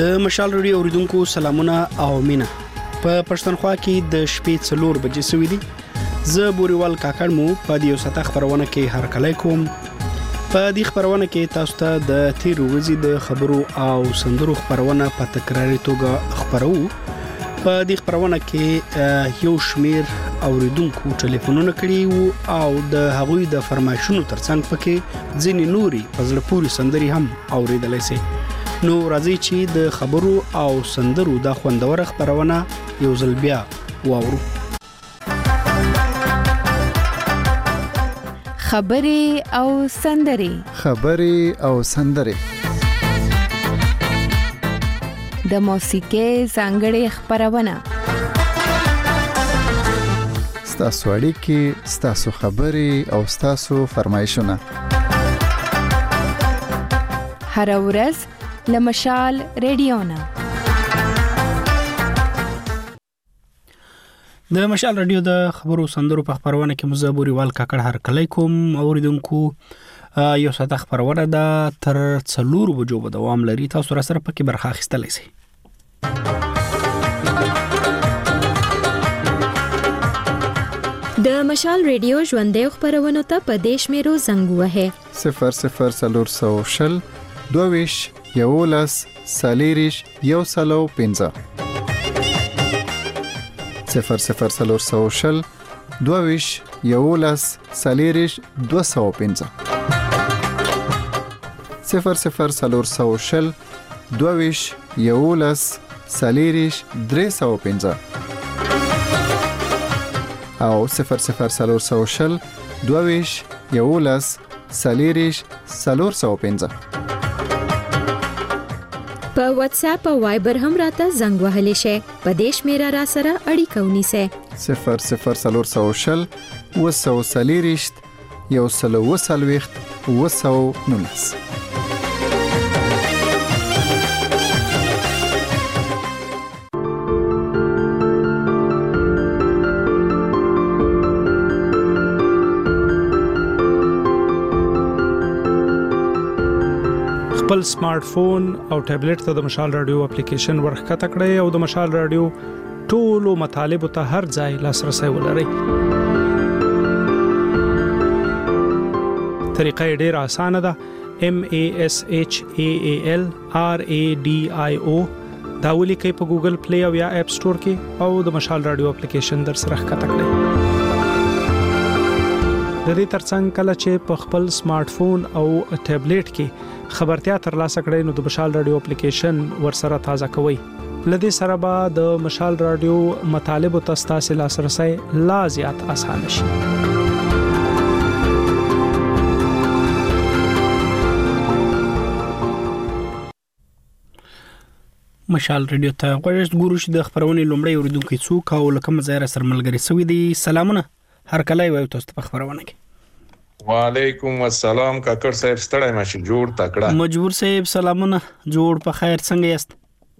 د مشال رادیو اوریدونکو سلامونه او مینه. په پښتونخوا کې د شپې 4 بجې سوي دي. زه بوريوال کاکړ مو په دې وسته خبرونه کې هر کله کوم. په دې خبرونه کې تاسو ته د تیر ورځې د خبرو او سندرو خبرونه په تکراري توګه خبرو. په دې خبرونه کې یو شمیر اوریدونکو ټلیفونونه کړي او د هغوی د فرمایشونو ترڅنګ پکې ځینې نوري په زړه پورې سندري هم اوریدلای شي. نو راځي چې د خبرو او سندرو د خوندور خبرونه یو ځل بیا واورو. خبرې او سندرې. خبرې او سندرې. د موسیقۍ ځانګړې خبرونه. ستاسو اړیکې، ستاسو خبرې او ستاسو فرمایشونه. هر ورځ لمشال رادیونا. د مشال رادیو د خبرو سندرو په خبرونه کې مزابوري وال کاکړ هر کله کوم اوریدونکو یو ساده خبرونه د تر 4 بجو به دوام لري. تاسو را سره پکې برخه اخیستلای شئ. د مشال رادیو ژوندې خبرونه ته په دیش میرو زنګ وه 00 22 یولس سالیریش یو سلو 15 00 22 یولس سالیریش 215 00 22 یولس سالیریش 315 او 00 22 یولس سالیریش 415. په واتس اپ او وایبر هم راته زنګ وهلی شي. په دیش میرا را سره اړیکه ونیسه 00 وسو سالیریشت یو سلو وسلويخت وسو نونس. خپل سمارټ فون او ټابلیټ ته د مشال رادیو اپلیکیشن ورخته کړئ او د مشال رادیو ټولو مطالب ته هر ځای لاسرسي ولرئ. طریقه ډیره اسانه ده. MASHAAL RADIO دا ولیکئ په ګوګل پلی او یا اپ سٹور کې او د مشال رادیو اپلیکیشن در سره ښکته کړئ. د دې ترڅنګ کله چې په خپل سمارټ فون او ټابلیټ کې خبرتیا ترلاسه کړئ نو د مشال رادیو اپلیکیشن ورسره تازه کوئ. لدې سره به د مشال رادیو مطالب او تاسو لاسرسي لا زیات آسان شي. مشال رادیو ته غوښتل ګورو چې د خبرونې لومړی اوریدونکو څوک او لکه مزایره سره ملګری سوي دي. سلامونه هر کله وایو تاسو په خبرونه کې. وعلیکم السلام کاکړ صاحب ستړی ماشي جوړ تکړه. مجبور صاحب سلامونه جوړ په خیر څنګه یاست؟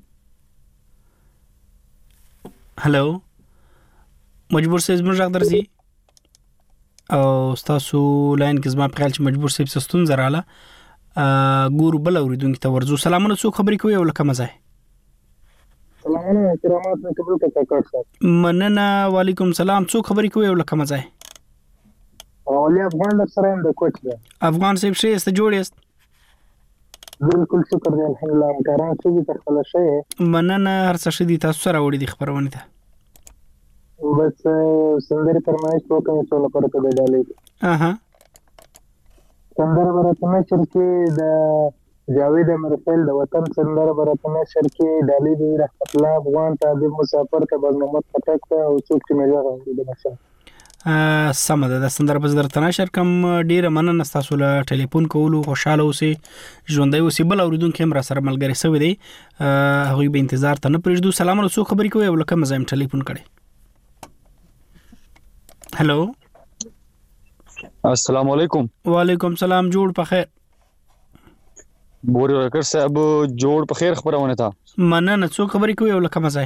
هالو مجبور صاحب زموږ غږ درځي او تاسو لاین کې زما په خیال چې مجبور صاحب سستون زراله ګورو بل اوریدونکو ته ورزو. سلامونه څوک خبرې کوي او لکه مزه؟ سلامونه کرامات نه قبول کاکړ صاحب. مننه وعلیکم سلام. څوک خبرې کوي او لکه مزه؟ اولی افغان در سره هم د کوټ ده. افغان صاحب شه است جوړ است؟ بالکل شکر دی الحمدلله. مکرم چې تر خپل شي. مننه هر څه شدي تاسو سره وړي دي خبرونه ته. بس سندره فرمایش وکړم چې لپاره ته ډالې. سندره برته نشر کې د جاوید امرفل د وطن سندره برته نشر کې ډالې دی رحمت الله افغان ته د مسافر ته بزمت پټک او څوک چې مې راغلی د مشه سم ده. د سندره په زړه تناشر کم ډیره مننه تاسو له ټلیفون کولو. خوشاله اوسئ ژوندۍ اوسئ. بل اوریدونکو هم را سره ملګری سوي دی هغوی به انتظار ته نه پرېږدو. سلامونه څوک خبرې کوي او لکه مزایم ټلیفون کړي؟ هلو السلام علیکم. وعلیکم سلام. جوړ په خیر. بوري ورکر صاحب جوړ په خیر خبرونه تا. مننه څوک خبرې کوي او لکه مزه؟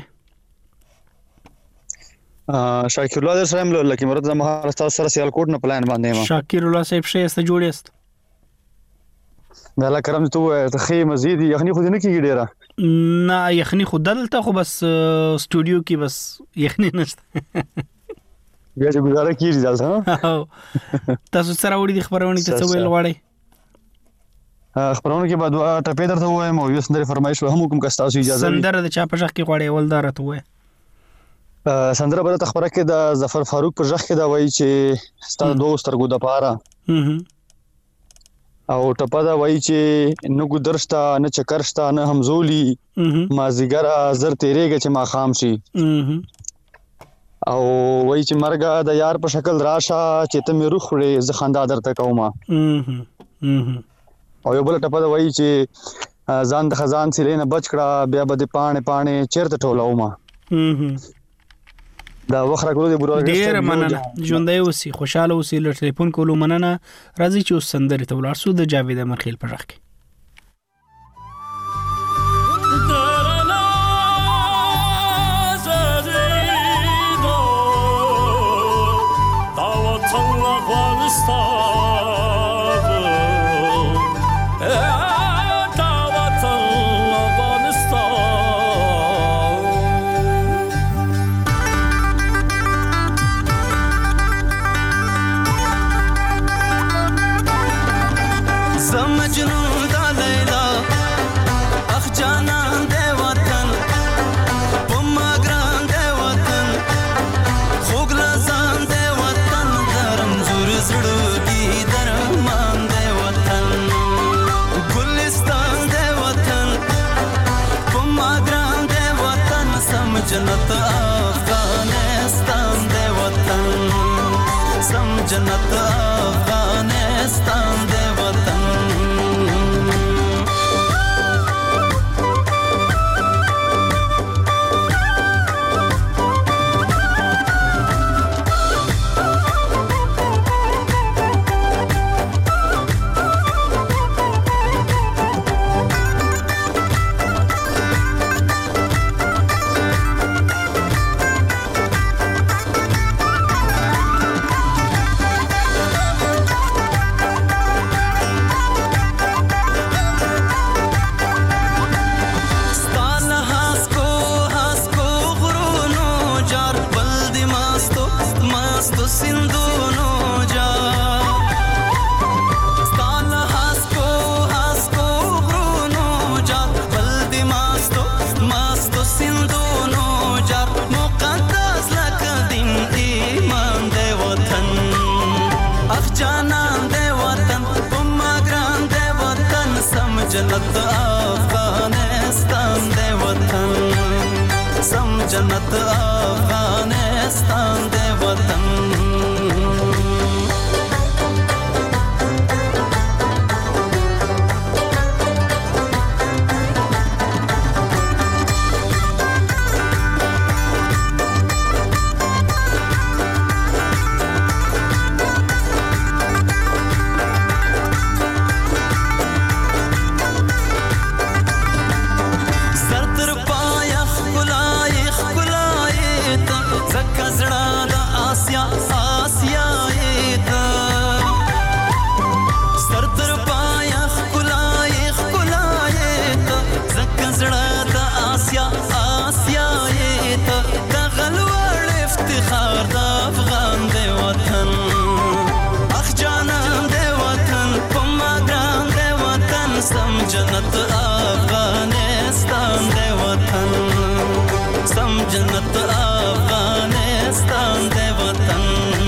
شاکر الله در سره لکه مراد زما تاسو سره سیال کوټ نه پلان باندې ما. شاکر الله صاحب شه است جوړ است. دا الله کرم ته خې مزید یخني خو نه کیږي ډیره نه یخني خو دلته خو بس سټوډیو کې بس یخني نشته بیا چې گزاره کیږي دلته تاسو سره وړي د خبرونه ته څه ویل غواړئ خبرونه کې بعد ټپې درته وایم او یو سندره فرمایش هم کوم که تاسو اجازه سندره د چا په ځخ کې غواړئ ول دارته وای سندره به ته خبره کې د ظفر فاروق په ځخ کې دا وایي چې ستاسو دوه سترګو د پاره او ټپه دا وایي چې نه ګدرشتا نه چکرشتا نه همزولي مازیګر زر تیرېږي چې ما خام شي او وایي چې مرګه د یار په شکل راشه چې ته مې روح وړې زه خندا درته کومه او یو بل ټپه دا وایي چې ځان د خزان سیلې نه بچ کړه بیا به د پاڼې چیرته ټولومه دا وخت راکړو دی بورو ډیر مننه ژوندۍ اوسې خوشاله اوسې له ټلیفون کولو مننه راځي چې اوس سندرې ته ولاړ شو د جاوید امرخیل په ځخ کې جنت افغانستان دے وطن سم جنت افغانستان دے وطن जन्नत अफगानिस्तान दे वतन सम जन्नत अफगानिस्तान दे वतन जन्नत अफगानिस्तान दे वतन सम जन्नत अफगानिस्तान दे वतन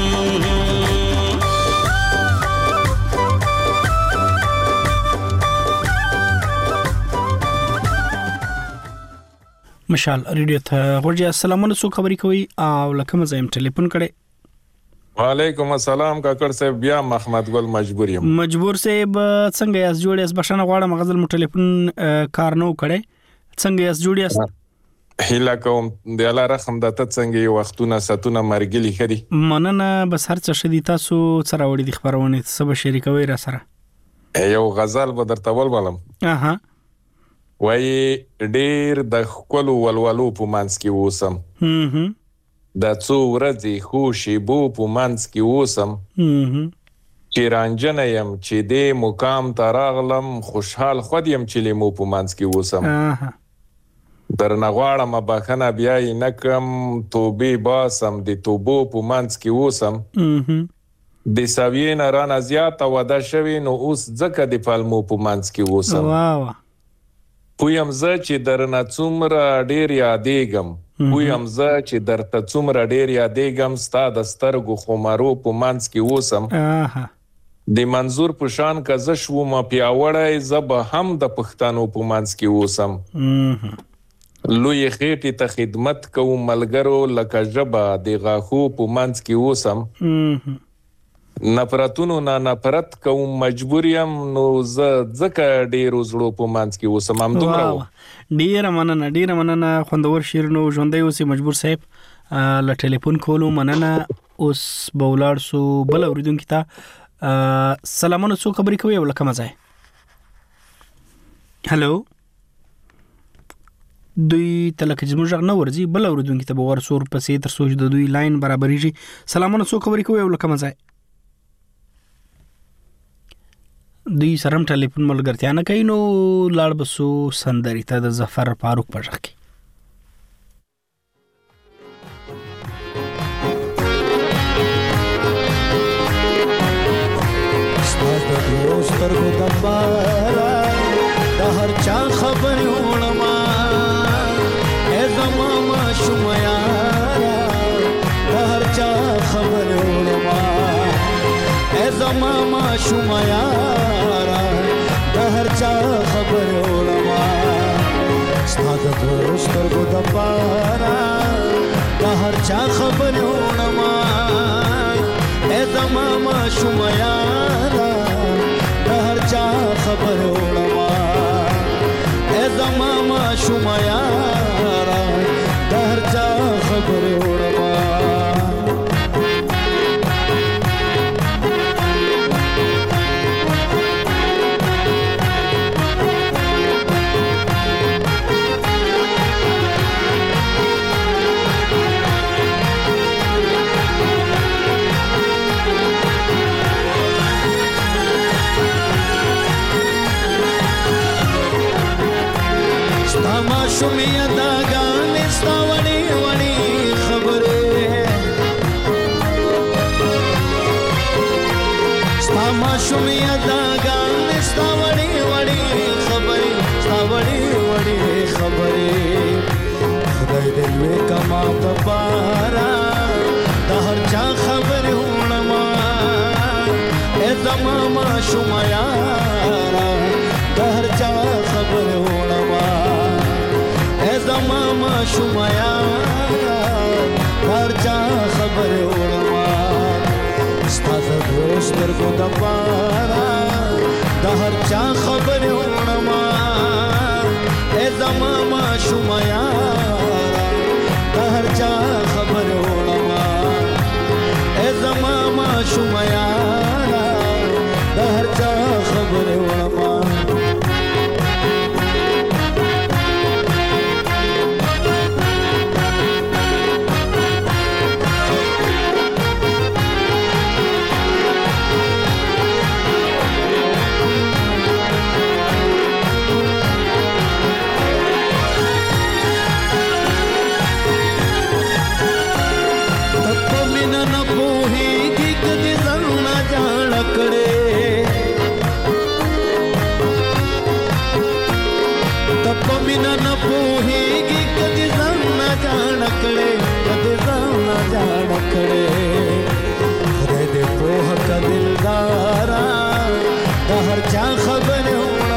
مشال ریډیو ته ورجه السلام علیکم خبرې کوي او لکه مزایم ټلیفون کړي وعلیکم السلام کاکړ صاحب بیا محمد ګل مجبور صاحب څنګه یاس جوړ یاس بشنه غواړم غزل مو ټلیفون کار نو کړي څنګه یاس جوړ یاس هیله کوم د الله رحم دته څنګه یو وختونه ساتونه مرګلی خدي مننه بس هر څه شدي تاسو سره وړي د خبرونه سبا شریکوي را سره یو غزل به درته ولولم اها وای ډیر د خپل ولولو په مانس کې وسم د څو ورځې خوشي بو په مانس کې وسم چې رانجنه یم چې دې مقام ته راغلم خوشحال خود یم چې لیمو په منځ کې اوسم درنه غواړم بخښنه بیا یې نه کړم توبې باسم د توبو په منځ کې اوسم د سویې نه رانه زیاته وده شوې نو اوس ځکه د پلمو په منځ کې اوسم پویم زه چې درنه څومره ډېر یادېږم پویم زه چې درته څومره ډېر یادېږم ستا د سترګو خمارو په منځ کې اوسم د منظور په شان که زه شوم پیاوړی زه به هم د پښتنو په منځ کې اوسم لوی خېټې ته خدمت کوم ملګرو لکه ژبه د غاښو په منځ کې اوسم نفرتونو نه نفرت کوم مجبور یم نو زه ځکه ډېرو زړو په منځ کې اوسم همدومره ډېره مننه خوندور شعرونو ژوندی اوسې مجبور صاحب له ټلیفون کولو مننه اوس به ولاړ سو بل اورېدونکي ته سلامونه څوک خبرې کوي او له کومه ځای هلو دوی ته لکه چې زموږ غږ نه ورځي بل اورېدونکي ته به ورسو ورپسې تر څو چې د دوی لاین برابرېږي سلامونه څوک خبرې کوي او له کومه ځای دوی سره هم ټلیفون ملګرتیا نه کوي نو لاړ بسو سندرې ته د ظفر فاروق په غږ کې ستا د دوو سترګو دپاره د هر چا خبرې وړمه ای زما ماشوم یاره د هر چا خبرې وړمه ای زما ماشوم یاره د هر چا خبرې وړمه ستا د دوو سترګو دپاره د هر چا خبرې وړمه ای زما ماشوم یاره د هر چا خبرې وړمه ای زما ماشوم یاره د هر چا خبرې وړمه شومیا دا گانے ستا وڑی وڑی خبرے ستا ما شومیا دا گانے ستا وڑی وڑی خبرے ستا وڑی وڑی خبرے خدای دې وې کما تبارا د هر چا خبرې وړما اے زما ما شومیا د هر چا خبرې وړما زما ماشوم یاره هر چا خبرې وړمه ستا د دوو سترګو دپاره د هر چا خبرې وړمه ای زما ماشوم یاره د هر چا خبرې وړمه ای زما ماشوم یاره د هر چا خبرې وړمه خدای دې پوه کا دلدارا د هر چا خبرې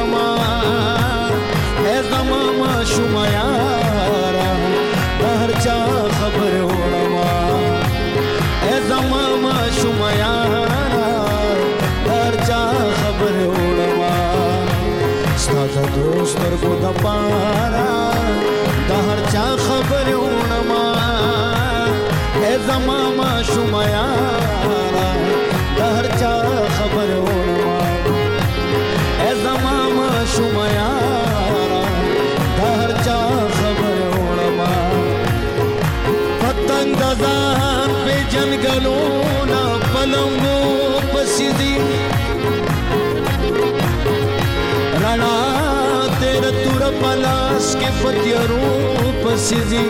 وړمه ای زما ماشوم یاره د هر چا خبرې وړمه ای زما ماشوم یاره د هر چا خبرې وړمه ستا د دوو سترګو دپاره د هر چا خبرې وړمه ای زما ماشوم یاره د هر چا خبرې وړمه ای زما ماشوم یاره د هر چا خبرې وړمه پتنگ دزان پہ جنگلوں نا پلنگوں پسیدی رنا تیرا تور پلاس کے فتیروں پسیدی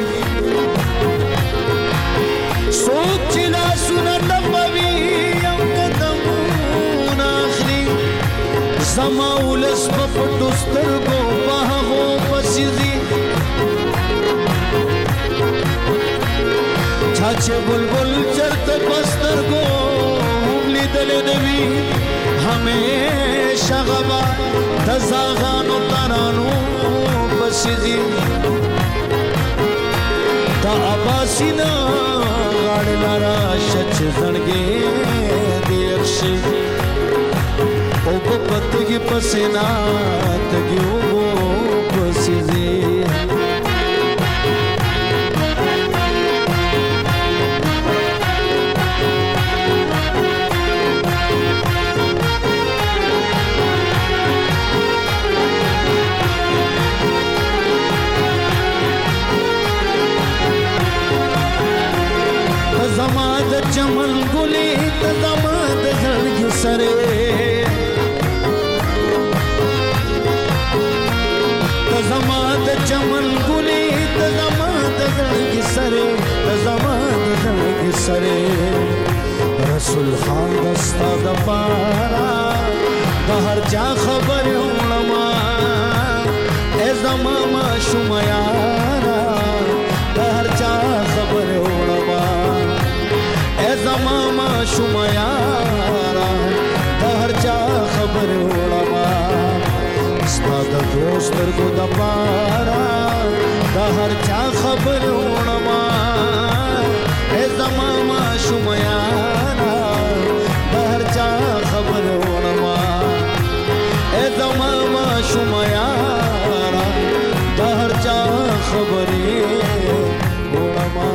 سوک چلا سنا نبوی ام قدمون آخری زماولس پپٹوستر گو پاہو پسیدی چھاچے بلبل چرت پستر گو ہملی دل نوی ہمیشہ غبا دزاغانو ترانو پسیدی تا عباسینا غاڑ لارا شچ زنگے دیرشی او پتگی پسینا تگیو پسیدی تزماد چمن گلی تزماد زرگ سرے تزماد چمن گلی تزماد زرگ سرے تزماد زرگ سرے رسول خان دستا دپارا دہر جا خبر علماء اے زماما شمیارا دہر جا خبر علماء زماما شمیارا دہر چا خبر علماء استاد دوستر کو دپارا دہر چا خبر علماء اے زماما شمیارا دہر چا خبر علماء اے زماما شمیارا دہر چا خبر علماء.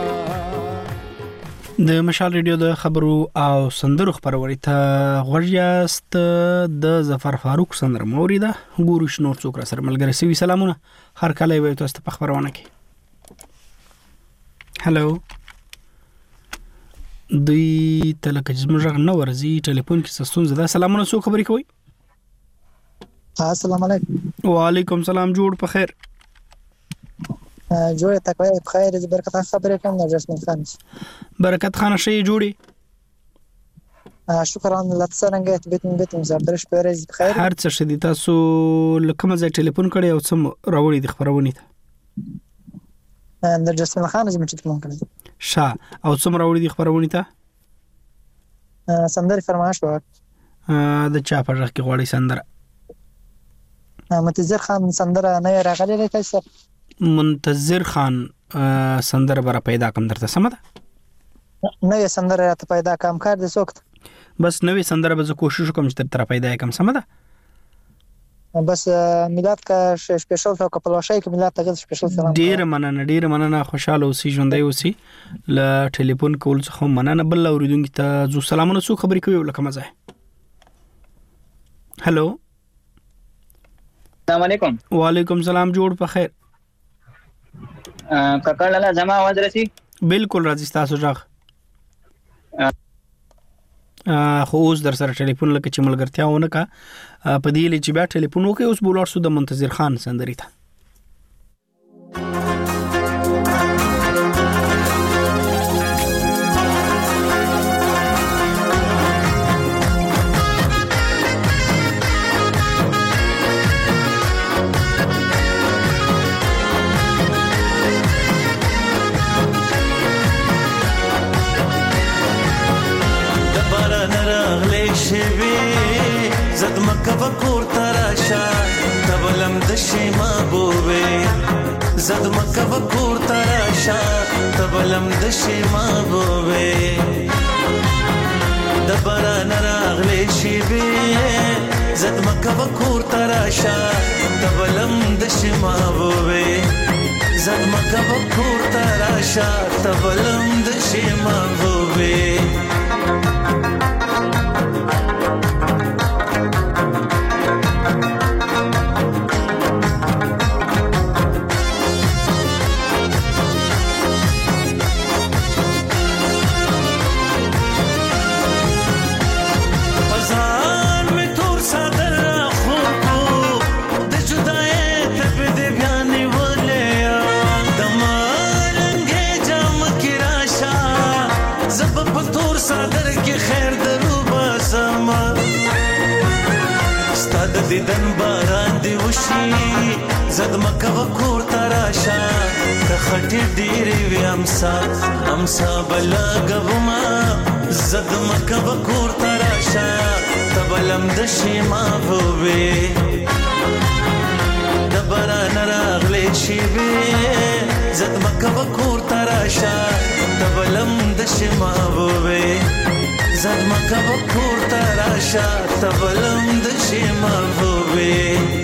د مشال ریډیو د خبرو او سندرو خبروري ته غوړیاست د ظفر فاروق سندر موریدا ګورو شنو څوک را سره ملګری سوي سلامونه هر کله وي تاسو په خبرونه کې هالو دوی تلک جمجغ نو ورزي ټلیفون کې ستون زده سلامونه څوک خبري کوي السلام علیکم وعلیکم سلام جوړ په خیر جوړه تکوي بخیر دې برکت خبرې کوم نجسمن خان برکت خان شي جوړي شکران الله څنګه بیتم زبرش پرز بخیر هر څه شدي تاسو لکه مزه ټلیفون کړی او سم راوړی د خبرونه ته نجسمن خان زما ټلیفون کړی شا او سم راوړی د خبرونه ته سندر فرمایش وکړه د چا په ځخ کې غوړی سندر منتظر خان سندر نه راغلی دی تاسو منتظر خان سندر برا پیدا کم درته سمده نوې سندر راته پیدا کم کار دي سوکت بس نوې سندر به کوشش کوم چې تر پیدا کم سمده بس میلاد کا سپیشل تو کپلوشای کې میلاد ته سپیشل سلام ډیر مننه خوشاله اوسې ژوندۍ اوسې ل ټلیفون کول څخه مننه بل اوریدونکو ته زو سلامونه سو خبرې کوي لکه مزه هالو السلام علیکم وعلیکم سلام جوړ په خیر ککړ لاله جما आवाज رسی بالکل راځي تاسو ځخ خو اوس در سره ټلیفون لکه چې ملګرتیا ونه کا په دې لې چې بیا ټلیفون وکي اوس بولار سو د منتظر خان سندري ته زد مکه وکور تراشا تبلم د شیما بوې د باران راغلی شي به زد مکه وکور تراشا تبلم د شیما بوې زد مکه وکور تراشا تبلم د شیما بوې دیدن باران دی وشي زد مکه وکور تراشا کخټی ډیری وی امسا بلا غبما زد مکه وکور تراشا تبلم د شیما بوبه دبران راغلی شي به زد مکه وکور تراشا تبلم د شیما بوبه زد مکه وکور تراشا تبلم د شیما بوبه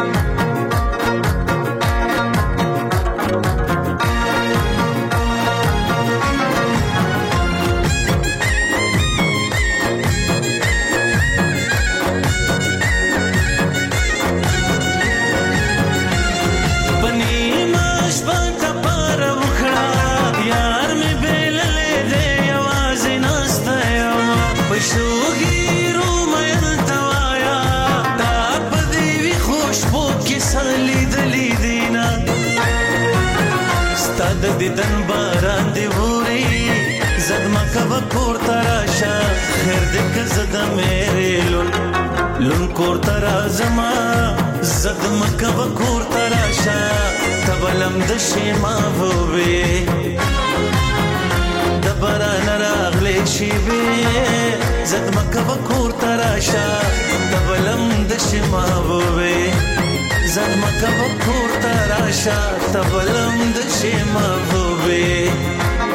د دیدن باران دی ووري زد مکه وکور تراشا خیر دې کزد مېرې لون کور ترازما زد مکه وکور تراشا تبلم د شیما ووي د باران راغلی شي به زد مکه وکور تراشا تبلم د شیما ووي زد مکه وکور تراشا تبلم د شیما ووي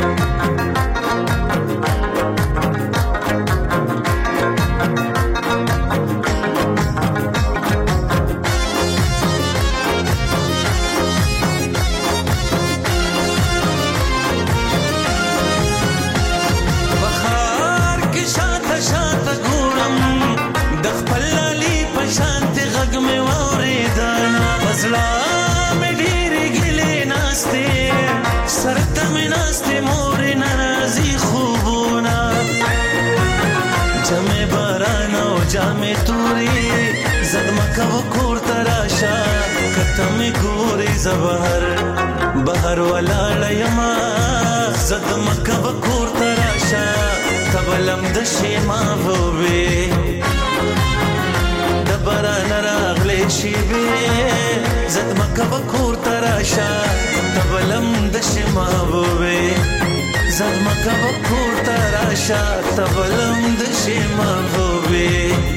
جامې توري زد مکه وکور تراشا کته می ګوري بهر ولاړ یما زد مکه وکور تراشا تبلم د شیما ووي د باران راغلی شي به زد مکه وکور تراشا تبلم د شیما ووي زد مکه وکور تراشا تبلم د شیما ووي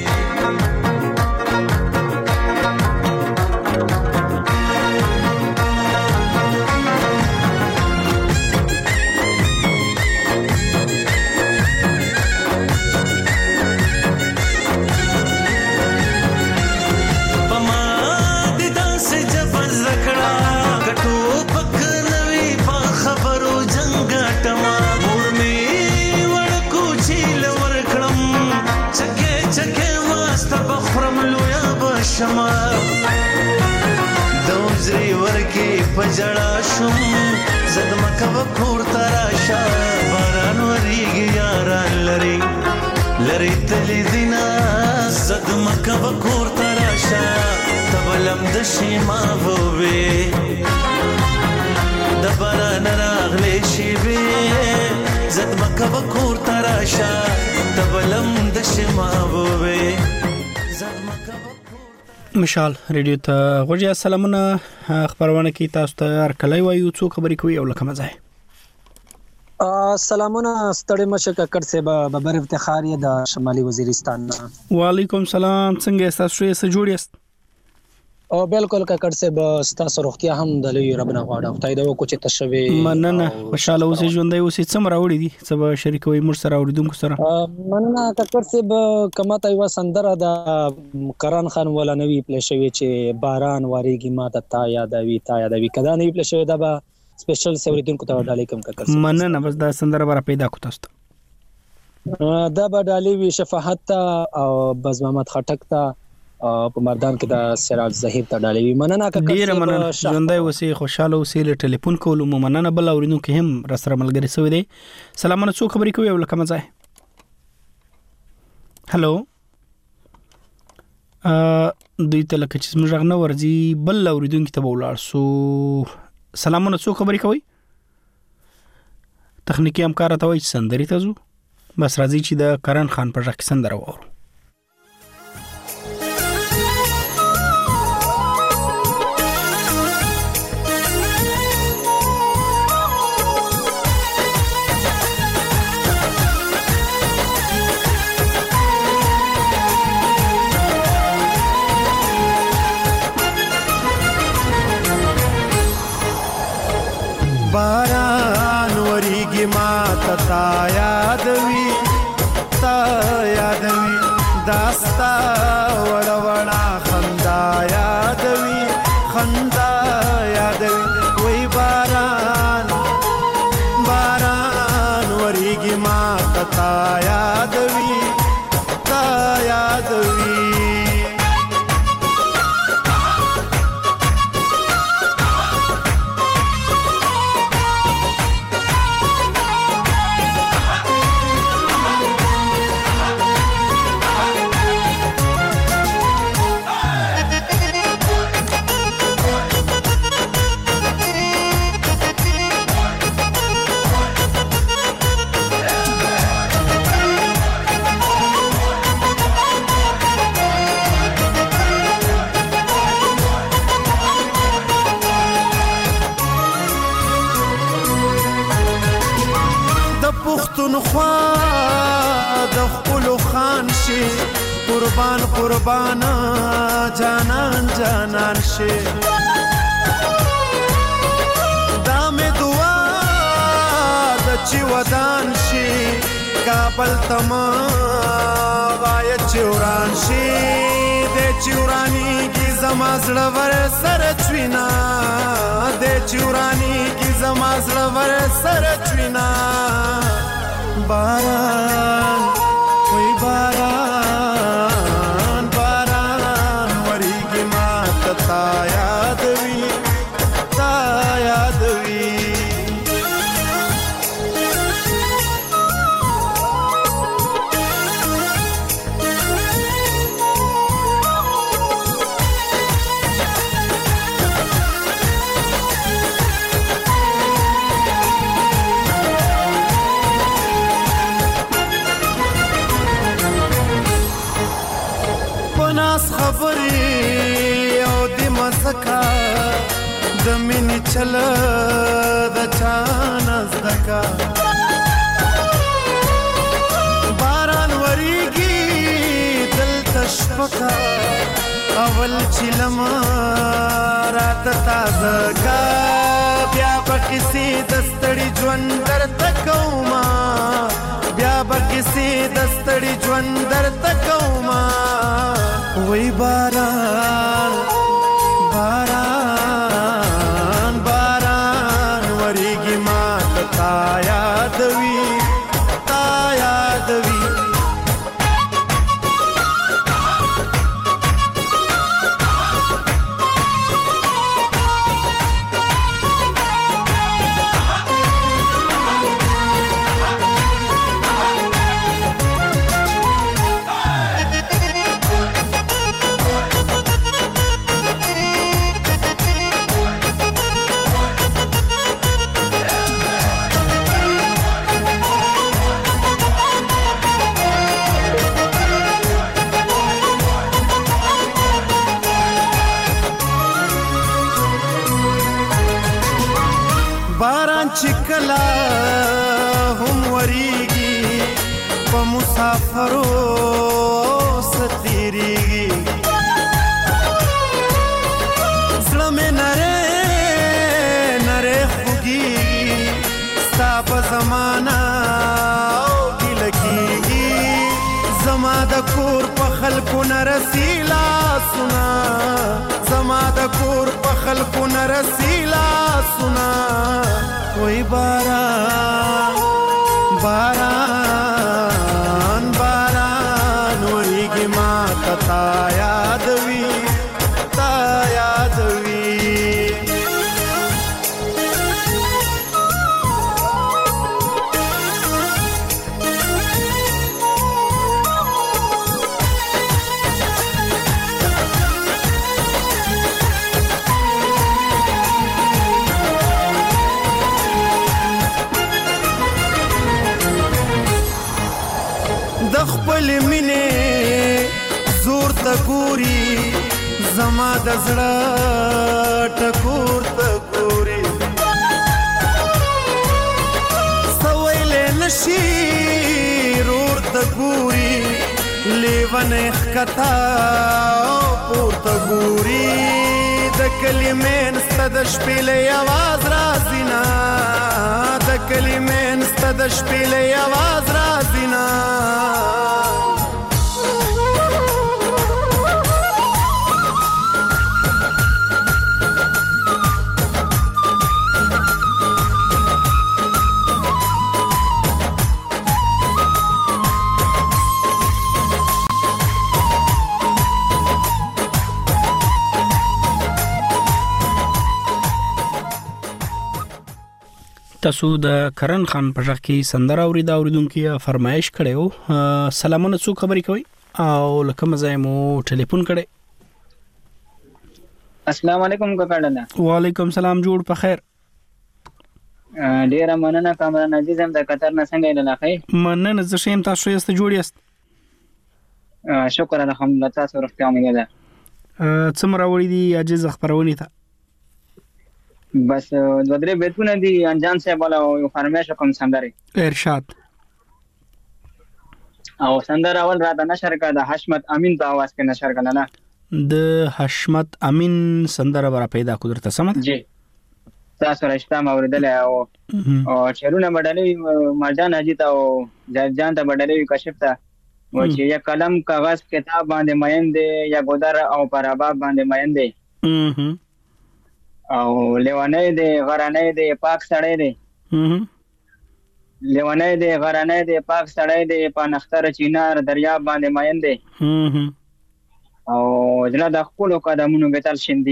شما دوزری ورکی پجڑا شم زد مکه وکور تراشا باران وریگی یاران لری تلی دینا زد مکه وکور تراشا تبلم د شیما ووي د باران راغلی شي به زد مکه وکور تراشا تبلم د شیما ووي مشال ریډیو ته غوړیا سلامونه خبرونه کی تاسو ته هر کله وایو څو خبرې کوي او لکه مزه سلامونه ستړي مشه ککړ سے ببر افتخار د شمالي وزیرستان وعلیکم سلام څنګه تاسو یې جوړیاست او بالکل ککړ سے تاسو روغتیا هم د لوی ربنا غواړم خدای دا وکړي چې تشوي مننه خوشاله اوسې ژوندۍ اوسې څم راوړي دي سبا شریکوي مر سره اوریدونکو سره مننه ککړ سے کماته یو سندره د کران خان ولا نوی پلیشوي چې باران واریږي ماته تا یادوي کدا نوی پلیشوي دا به سپیشل سوریدونکو ته ډالې کوم ککړ مننه بس دا سندره بار پیدا کو تاسو دا به ډالې وی شفاعت او بز محمد خټک ته په مردان کې د سراج زهیر ته ډالې مننه ډیر مننه ژوندۍ اوسې خوشاله اوسې له ټلیفون کولو مننه بل اورینو کې هم را سره ملګری سوي دي سلامونه څو خبرې کوي او لکه مزه هالو دوی ته لکه چې موږ نه ورځي بل اوریدونکو ته ولاړ سو سلامونه څو خبرې کوي تخنیکی همکار ته وایي سندري ته زو بس راځي چې د کرن خان پر ځکه سندره وورو ما تا یادوي داستا وړ وړا خندا یادوي وای باران وریږي ما تا یادوي قربان جانان شي دا مې دعا د چې ودان شي کابل تما وای چوران شي د چورانی کی زما زړه ور سره چوینا د چورانی کی زما زړه ور سره چوینا باران وای باران تا یادوي پناس خبري او د مسکا د مینې چل د چان زدکا باران وریږي دل تشپکا اول چلم رات تازه کا بیا بکسی دستړي ژوند درته کوما بیا بکسی دستړي ژوند درته کوما وای باران وریږي ما تا یادوي چکلا هم وریږي په مسافرو ستیریږي زړه مې نره خوږیږي ستا په زمانه او ګیله کېږي زما د کور په خلکو نه رسي لاسونه زما د کور په خلکو نه رسي لاسونه وای باران وریږي ما تا یادوي د خپل مینې زور ته ګوري زما د زړه ټکور ته ګوري سویلې نشي رور ته ګوري لیونه ښکتا پورته ګوري د کلمې نسته د شپېلې اواز راځي نه د کلمې نسته د شپېلې اواز راځينا تاسو د کرن خان په ځکه کې سندره اوریدا اوریدونکو فرمایش کړو سلامونه څو خبرې کوي او لکه مزه مو ټلیفون کړي السلام علیکم کاکاډانا وعلیکم سلام جوړ په خیر ډیر مننه کامران عزیز هم د قطر نه څنګه لاله مننه زه شیم تاسو یې ست جوړ یاست شکر الحمدلله تاسو روغتیا مې ده څومره وړي دي عجز خبرونه ته بس د درې بیتونه دي انجان صاحب ولا فرمایش کوم سندره ارشاد او سندره اول را د نشر کا د حشمت امین په आवाज کې نشر کړه نه د حشمت امین سندره برا پیدا قدرت سمت جی تاسو راشته ما اوریدل او چرونه بدلې مرجان اجیت او جان ته بدلې کشف ته و چې یا قلم کاغذ کتاب باندې مېند یا ګودر او پرابا باندې مېند او لیوانه دی غرانه دی پاک سړی دی لیوانه دی غرانه دی پاک سړی دی په نختر چینار دریاب باندې ماین دی او زړه د خپل قدمونو ګټل شندي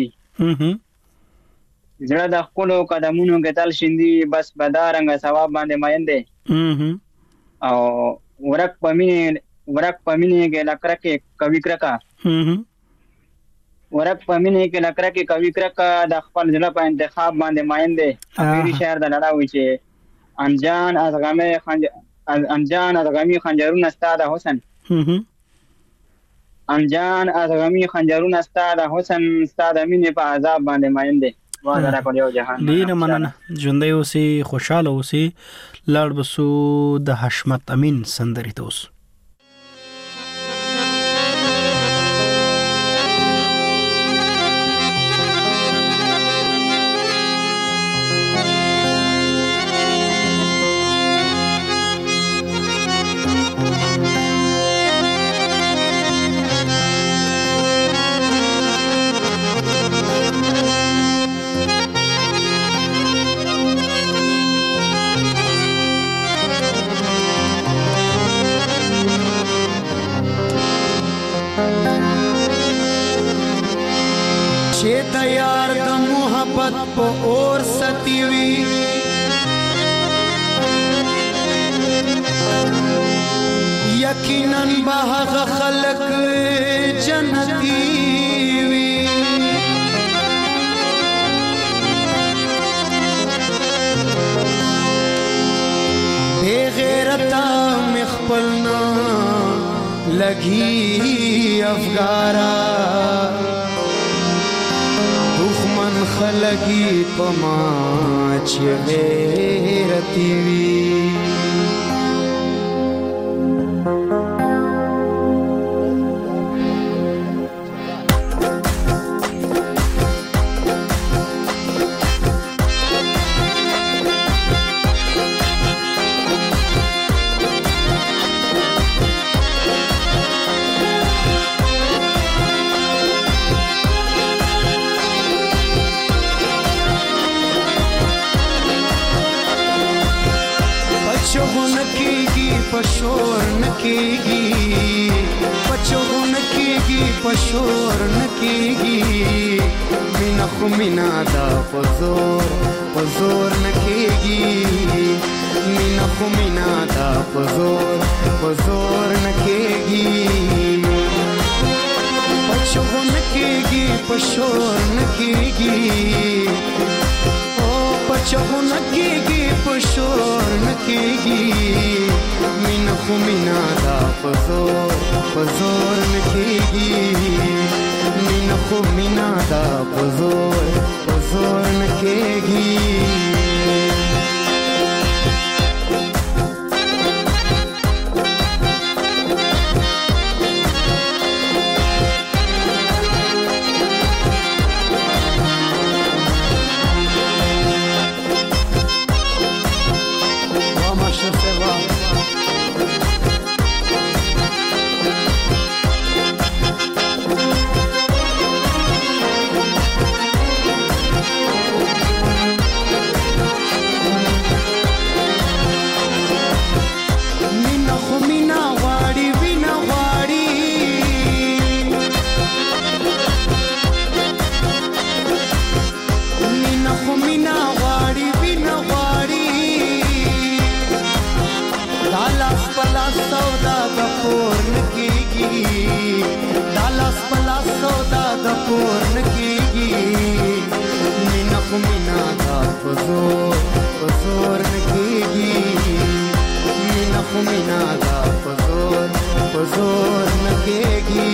زړه د خپل قدمونو ګټل شندي بس بدارنګ ثواب باندې ماین دی او ورک پمینه کې لکره کې کوي کرکا ورک پمینه کې لکره کې کوي کرکا د خپل ځله په انتخاب باندې ماین دی اخیری شعر د لړاوي چې انجان ازغمی خنجرون استاد حسن انجان ازغمی خنجرون استاد حسن استاد امین په عذاب باندې ماین دی واه را کوي جهان ډیر مننه ژوندۍ اوسې خوشاله اوسې لاړ بسو د حشمت امین سندري توس تیار د محبت په اور ستیوي یقینا به خلق جنتی وي بے غیرتا مخبلنا لگی افغارا خلقی پما چې غیرتی وی پشور نکیگی پچو نکیگی پشور نکیگی مینا خو مینا دا پزور نکیگی مینا خو مینا دا پزور نکیگی پچو نکیگی پشور نکیگی پچو نکیگی پشور نکیگی مینا خو مینا دا پزور نکیگی مینا خو مینا دا پزور نکیگی لاس پلا سودا د پور نکیږي مینا خو مینا دا پزور نکیږي مینا خو مینا دا پزور نکیږي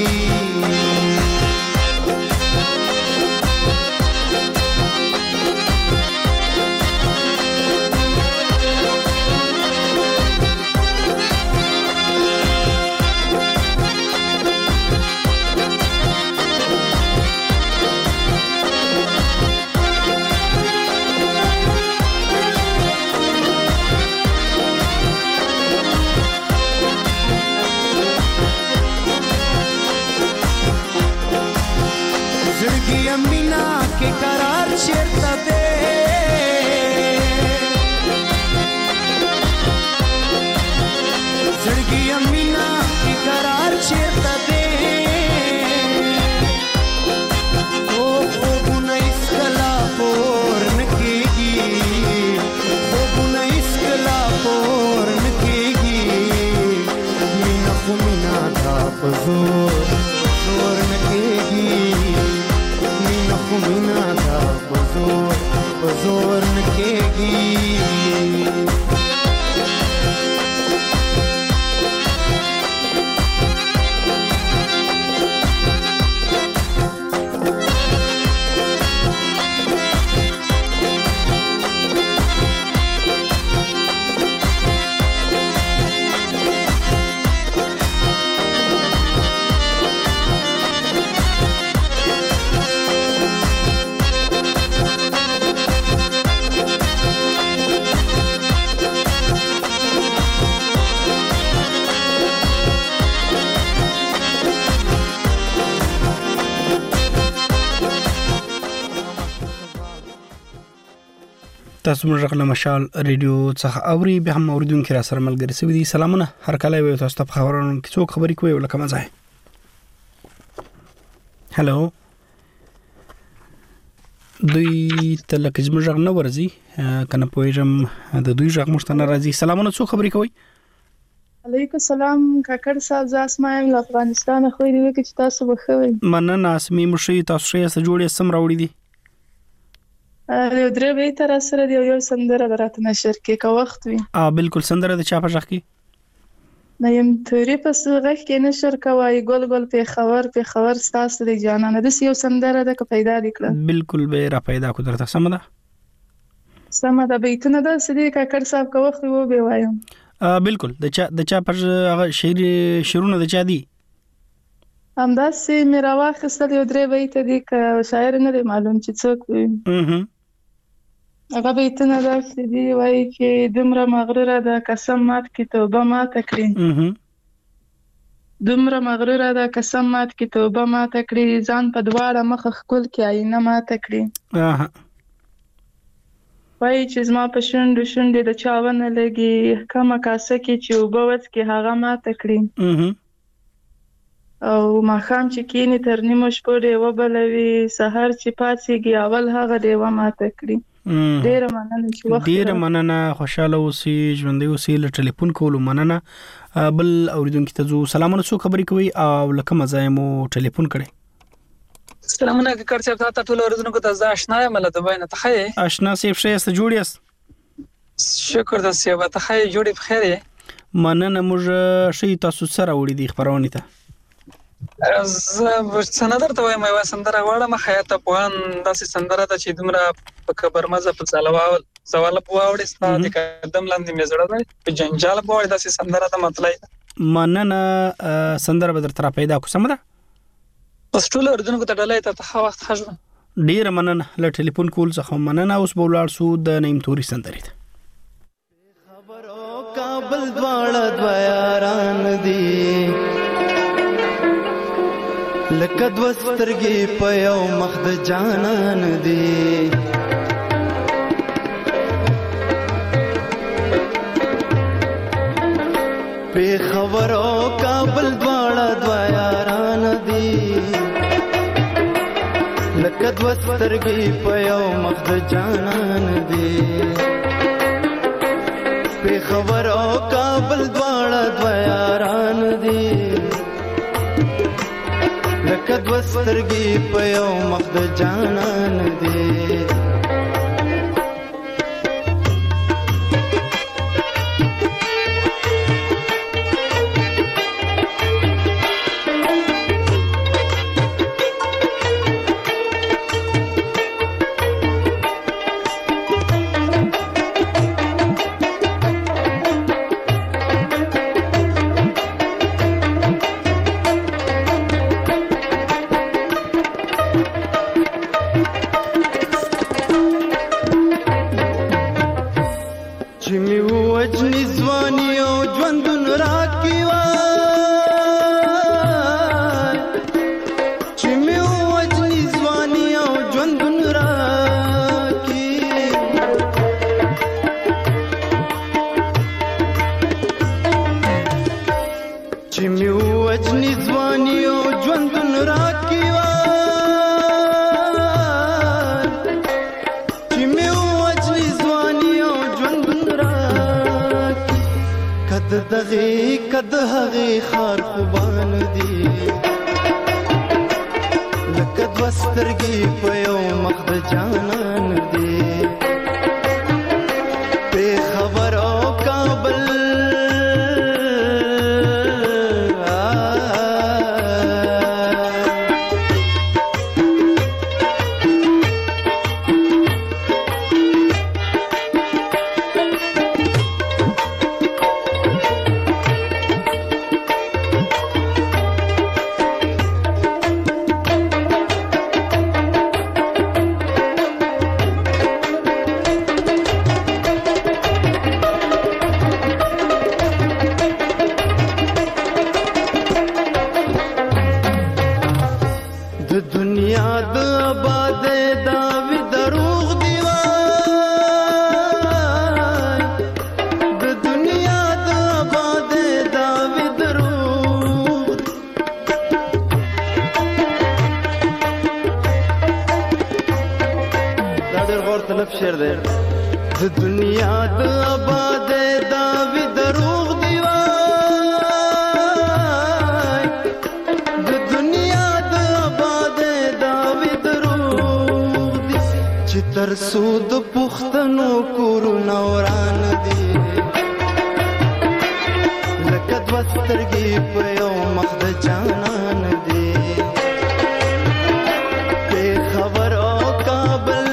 مینا کے قرار چیرته دے زړګي مینا کے قرار چیرته دے او خوبونه اسکلا پور نکیږي خوبونه اسکلا پور نکیږي مینا خو مینا دا پزور نکیږي مینا دا پزور نکیږي تاسو موږ غل مشال ریډیو څخه اوري به هم اوریدونکو را سره ملګری سوي دي سلامونه هر کله وي تاسو ته خبرونه کې څوک خبري کوي ولکه مزه هالو دوی تلک زموږ غ نه ورزي کنه پویجم د دوی ژغ مشتنه راځي سلامونه څوک خبري کوي علیکم السلام کاکړ صاحب ز اسماعیل افغانستان خو دې وکړي چې تاسو بخوي مننه اسمي مشي تاسو یې سره جوړې سم راوړي دي یو درې به تر سره دی یو سندره درته نشر کې کا وخت وي بالکل سندره د چا په ځخ کې نه يم توري په سوغه کې نشر کوي ګول ګول په خبر ستاسو دی جانانه د یو سندره د پیدا لیکل بالکل به را پیدا کو درته سمده بیتونه د سدي کاکړ صاحب کا وخت وو به وایم بالکل د چا پر شعرونه د چا دي همداسې میرا واخستل یو درې بیت دي ک شاعر نه دی معلوم چې څوک وي هغه بیتونه داسې دي وایي چې دومره مغروره ده قسم مات کی توبه مات کړی دومره مغروره ده قسم مات کی توبه مات کړی ځان په دواړه مخ خپل کې آینه مات کړی وایي چې زما په شونډې د چاونه لګي کومه کاسه کې چې اوبه وڅکي هغه مات کړی او ماښام چې کینی تر نیمو شپو ډیوه بلوي سحر چې پاڅیږي اول هغه ډیوه ماته کړي ډیره مننه چې وخت ډیره مننه خوشاله اوسئ ژوندۍ اوسئ له ټلیفون کولو مننه بل اوریدونکو ته سلامونه څو خبرې کوي او لکه مزه مو ټلیفون کړي سلامونه کړ چې تاسو ټول اوریدونکو ته آشنا یم له دوباره ته خې آشنا سیف شه است جوړیاست شکر د سیوا ته خې جوړې بخیر مننه موږ شي تاسو سره وړي دي خبرونه ته سندر ته وایم یو سندره غواړم حیات افغان داسې سندره ده چې دومره په کبر مزه په ځلوال سوال په واوړې ستاسو د قدم لاندې مزړه ده په جنجال په واوړې داسې سندره ده مطلب مننه سندره به تر پیدا کو سم ده پس ټول اردنکو ته ډلای ته ښه وخت خژو ډیر مننه له ټلیفون کول څخه مننه اوس بولاړ سو د نیم توري سندري خبرو کابل دواړه دویاران دي لکه دوسترګي په یو مخ د جانان دي په خبرو کابل دواړه دویاران دي لکه دوسترګي په یو مخ د جانان دي په خبرو کابل دواړه دویاران دي لکه دوسترګي په یو مخ د جانان دی کد هغه خار خوبان دي لکه دوسترګي په یو مخ د جانان دي په خبر او کابل د دنیا د آباد دا وی دروغ دی وای د دنیا د آباد دا وی دروغ دی چې تر سود پختنو کور نوران دی لکه دوسترګي په یو مخ د جانان دی په خبر او کابل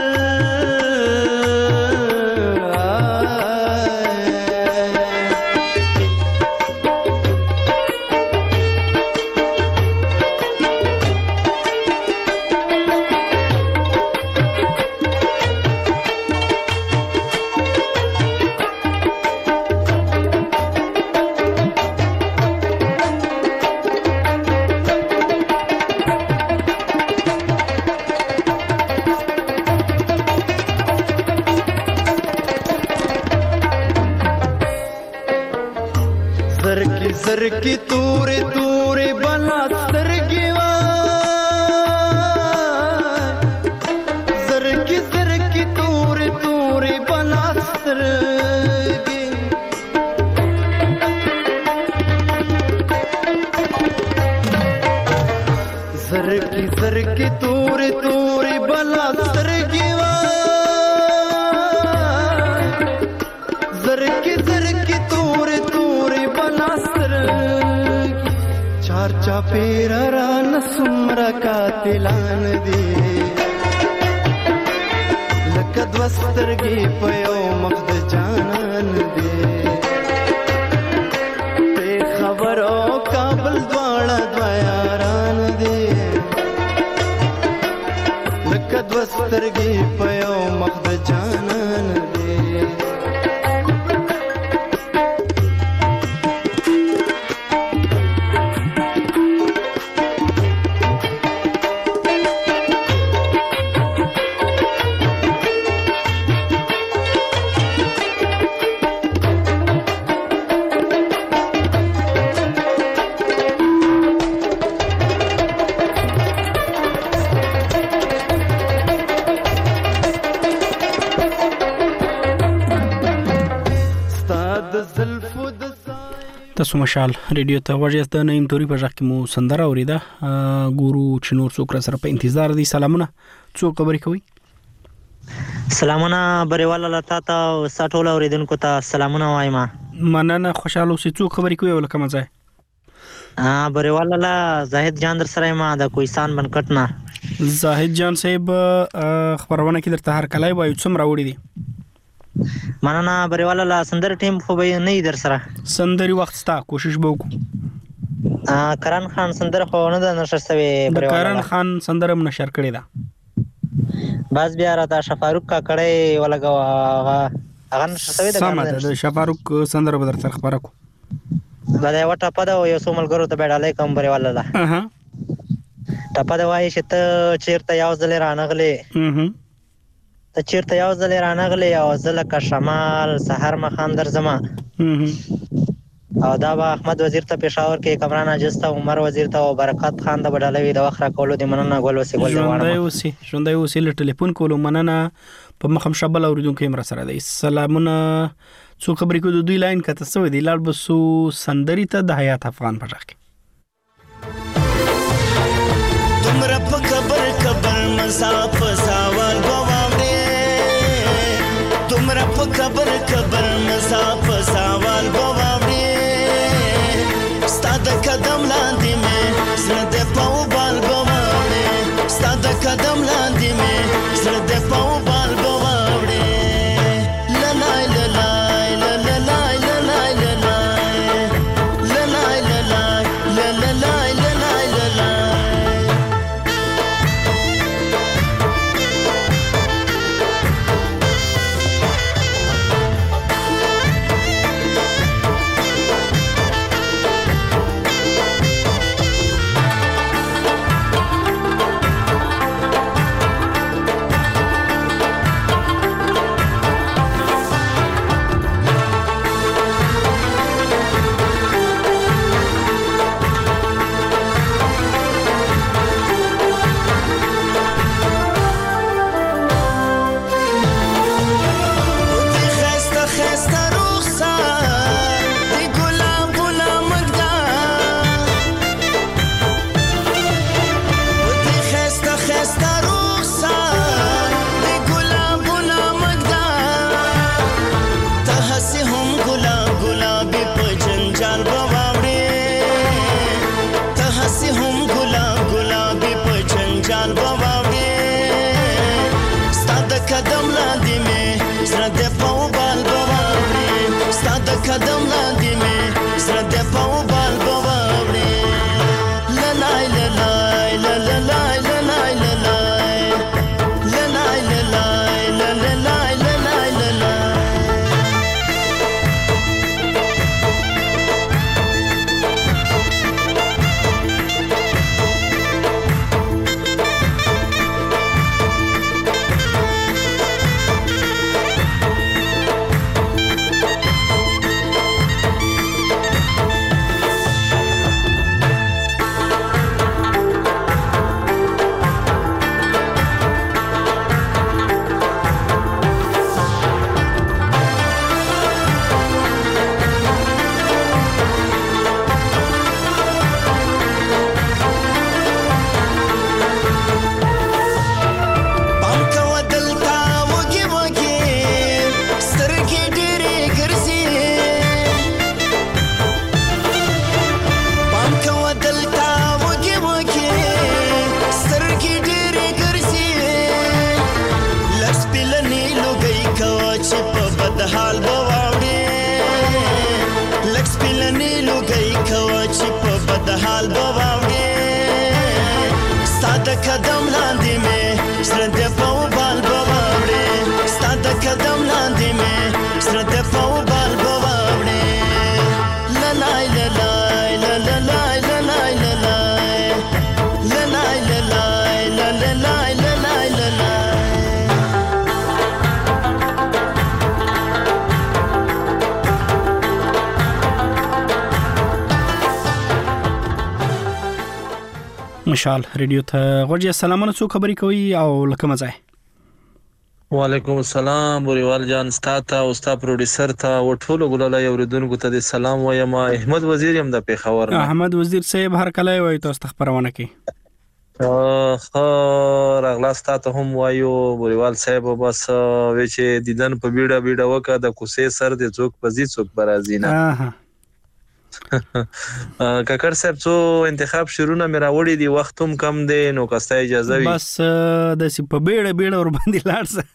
زرکی تورې تورې بلا سترګې وای زرکی زرکی تورې تورې بلا سترګې زرکی زرکی تورې تورې بلا سترګې وای زرکی زرکی تورې تورې بلا چار چا پیر را نسمرا قاتلان دی لکه دوسترګي په یو مخ د جانان دی په خبر او کابل دواړه دویاران دی لکه دوسترګي په یو مخ د جانان دی تاسو مشال ریډیو ته وژې د نیم توري په ځخ کې مو سندره اوریده ګورو چې نور څوک سره په انتظار دي. سلامونه، څوک خبرې کوي؟ سلامونه بریواله لتا ته او سټول اوریدونکو ته سلامونه وایم. مننه، خوشاله اوسئ. څوک خبرې کوي ولکه مزه؟ بریواله لا زاهد جان در سره ما د کوهستان بنکټ نه. زاهد جان صاحب خبرونه کې درته هر کله وایو څومره وړي دي؟ مننه بریواله لا سندر ټیم خو به نه در سره سندري وخت ستا کوشش به وکړو. کرن خان سندر خو نه د نشر سوي بریواله کرن خان سندر هم نشر کړی دا باز بیا را دا شفاروق کا کړی ولګو هغه نشر سوي د شفاروق سندر به درته خبره کو دا وټه پد یو سومل ګرو ته بیډاله کوم بریواله لا ټپه دا وای چې ته چیرته یو ځل رانغلې ته چیرته یو ځل رانغلی او زله کا شمال سحر مخان در زما او دا با احمد وزیر ته پېښور کې کمران عاجز ته عمر وزیر ته او برکات خان د بدلوي د وخت را کولو د مننه ګل وسی ګل ژوندۍ اوسې له ټلیفون کولو مننه په مخم شبل اوریدونکو مر سره دی. سلامونه، څو خبرې کو د دوی لاین کته سوې دی لاړ بسو سندري ته د حیات افغان په ځخ کې تمره په خبر خبر مساف سوال غواړي تمره په خبر خبر مساف سوال غواړي ستاد قدم لاندې مې زړه دې په بال غواړي ستاد قدم لاندې مې زړه دې په بال غواړي لنای لنای لنای لنای لنای لنای لنای لنای لنای قدم لاندې مې زړه دې په بال غواړي لنای لنای لنای لنای لنای لنای لنای لنای لنای قدم لاندې مې زړه دې په بال غواړي ستاد قدم لاندې مې زړه دې په بال غواړي لنای لنای لنای لنای لنای لنای لنای لنای لنای مشال ریډیو ته غوږی. سلامونه، څوک خبرې کوي او لکه مزه؟ وعلیکم السلام بوریوال جان ستاته او ستا پروډوسر ته او ټولو ګلالای اوریدونکو ته سلام وایم. احمد وزیر يم د پیښور نه. احمد وزیر صاحب هر کله وای تاسو خبرونه کوي. راغلا ستاته هم وایو بوریوال صاحب بس چې دیدن په بیډه بیډه وکړه د کوسې سر د څوک پزی څوک برازي نه. کاکر صاحب څو انتخاب شروع نه میرا وړي دی وختم کم دی نو کسته اجازه وي بس د سی په بیړه ور باندې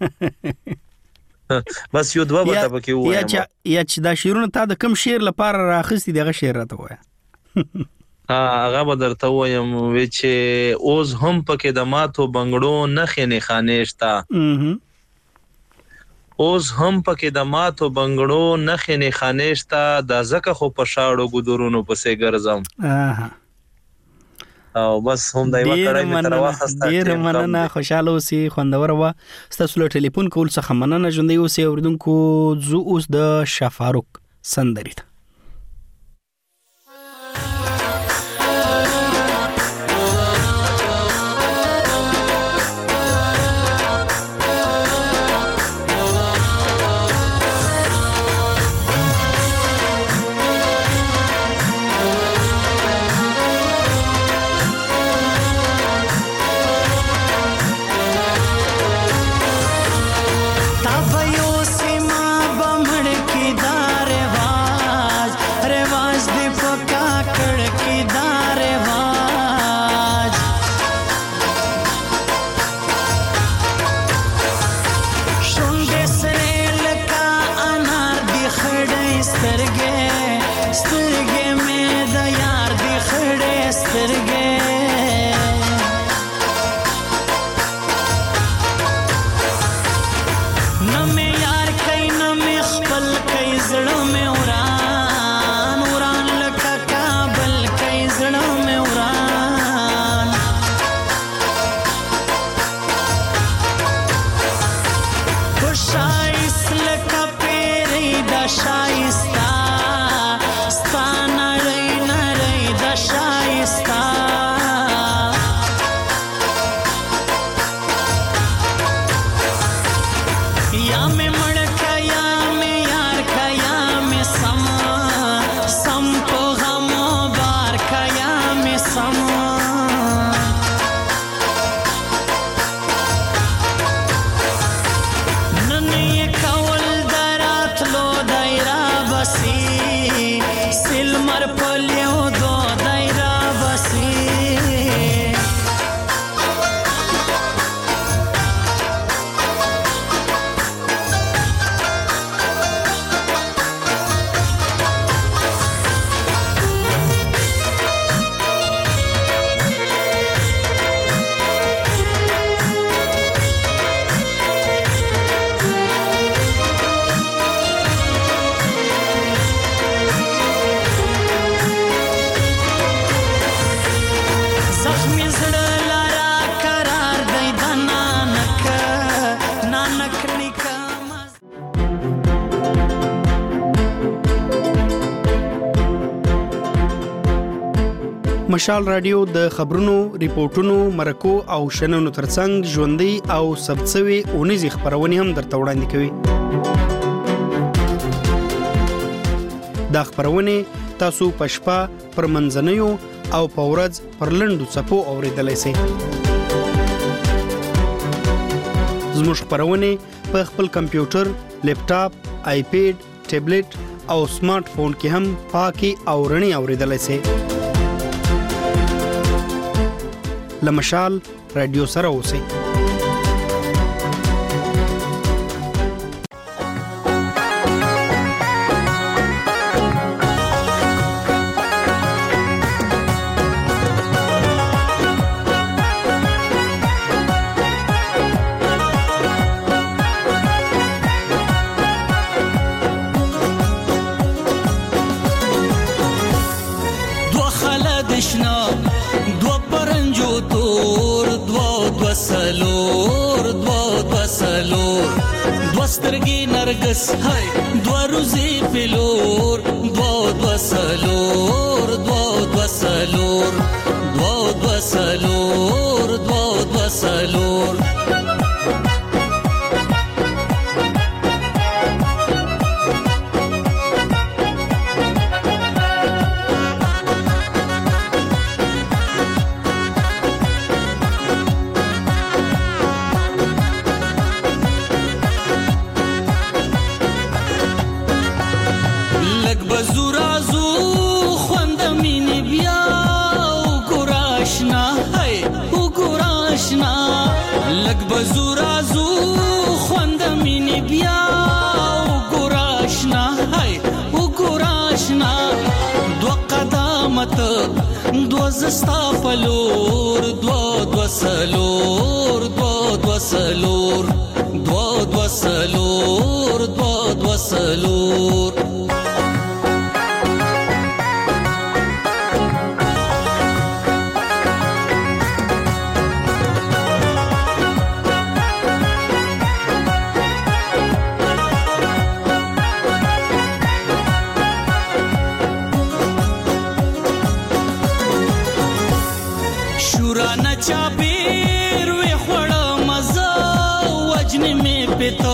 لاړ بس یو دوا به پکې وایم یا چې دا شیرونه تا د کم شیر لپاره راخستی دغه شیر راته وای هغه به درته وایم چې اوس هم پکې د ماتو بنگړو نخې نه خانېشتا اوس هم پکې د ماتو بنگړو نخې نه خانېشتا د زکه خو په شاړو ګدورونو پسې ګرځم او بس هم دایو کړای می تر واخسته ډیر مننه خوشاله اوسې خوندور و ستاسو له ټلیفون کول څخه مننه ژوندۍ اوسې اوردونکو زو اوس د شفاروق سندري مشال رادیو د خبرونو ریپورتونو مرکو او شننو ترڅنګ ژوندۍ او سبڅوي اونیزي خبرونه هم درته وړاندې کوي. دا خبرونه تاسو پښپا پر منځنیو او پورز پر لندو صفو اوریدلای شئ. زموږ خبرونه په خپل کمپیوټر، لیپټاپ، آیپیډ، ټابلیټ او سمارټ فون کې هم پاکي او رڼي اوریدلای شئ. لمشال رادیو سره اوسئ. سترګې نرګس هاي دوا روزي پلور دوا سلور دوا سلور دوا سلور دوا سلور ملامت دو زستا پلور دو دو سلور دو دو سلور دو دو سلور دو دو سلور چاپیر وی خوړه مزه وجن می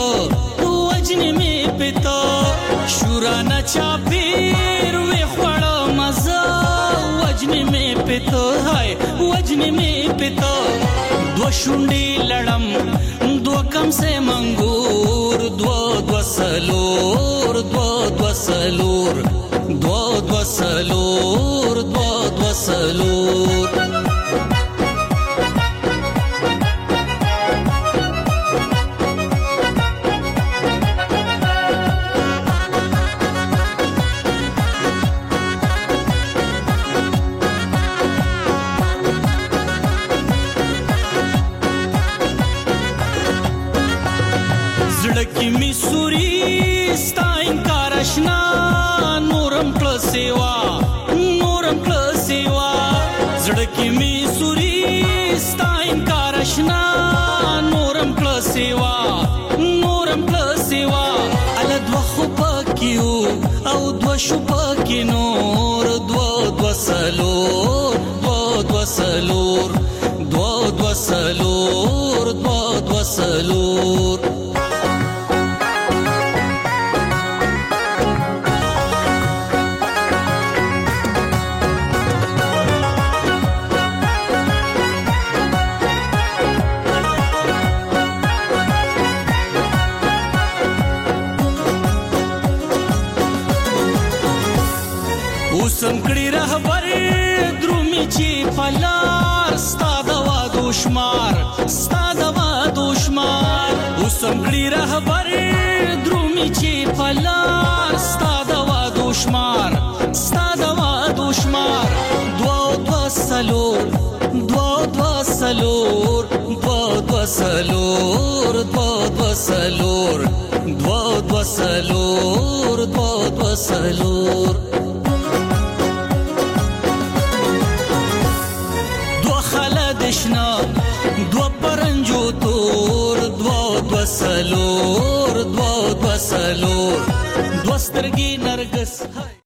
پتا شورانه چاپیر وی خوړه مزه وجن می پتا هاي وجن می پتا دو شونډې لړم دو کم سے منګور دو دو سلور دو دو سلور دو دو سلور دو دو سلور زړکی می سوري ستا انکار آشنا نورم کړ سیوا زړکی می سوري ستا انکار آشنا نورم کړ سیوا ال دو خو پکيو او دو شو پکې نور دو دو سلور دو دو سلور دو دو سلور دو دو سلور سمکړی رهبر درومي چې پلار ستا د وادو شمار سمکړی رهبر درومي چې پلار ستا د وادو شمار دو دو سلور دو دو سلور دو دو سلور دو دو سلور دو دو سلور دو دو سلور دشنا دو پرنجو تور دو سلور دو سترګي نرګس